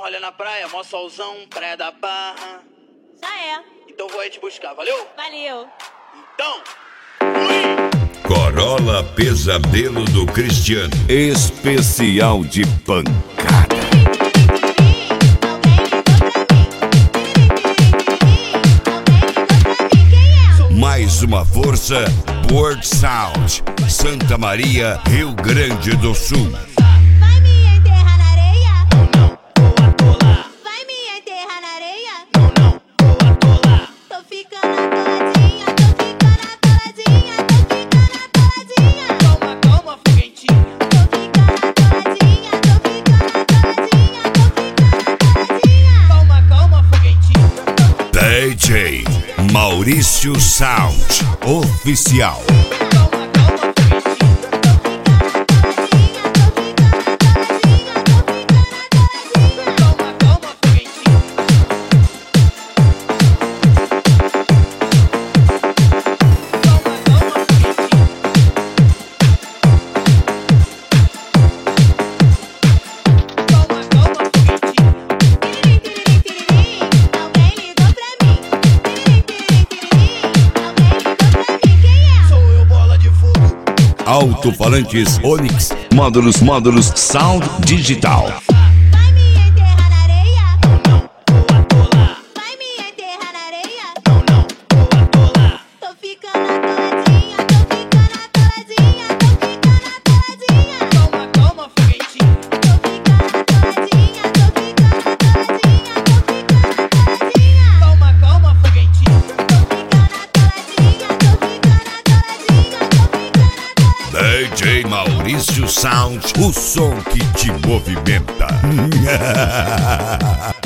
Olha na praia, mó solzão, praia da Barra. Já é. Então vou aí te buscar, valeu? Valeu. Então, fui! Corolla Pesadelo do Cristiano. Especial de pancada. Mais uma força, World Sound, Santa Maria, Rio Grande do Sul. Vai me enterrar na areia? Não, vou atolar. Vai me enterrar na areia? Não, vou atolar. Tô ficando atoladinha, tô ficando atoladinha, tô ficando atoladinha. Calma, calma, foguentinho. Tô ficando atoladinha, tô ficando atoladinha, tô ficando atoladinha. Calma, calma, foguentinho. DJ Maurício Sound Oficial. Calma, calma, foguentinho. Calma, calma, foguentinho. Calma, calma, foguentinho. Calma, calma, foguentinho. Alguém ligou pra mim. Alguém ligou pra mim. Quem é? Sou eu, bola de fogo. Alto-falantes Onix. Módulos Sound Digital. Vai me enterrar na areia? Não, vou atolar. Vai me enterrar na areia? Não, vou atolar. Tô ficando atoladinha, tô ficando atoladinha, tô ficando atoladinha. Calma, calma, foguentinho. Tô ficando atoladinha, tô ficando atoladinha, tô ficando atoladinha. Calma, calma, foguentinho. Tô ficando atoladinha, tô ficando atoladinha, tô ficando atoladinha. DJ Maurício Sound, o som que te movimenta.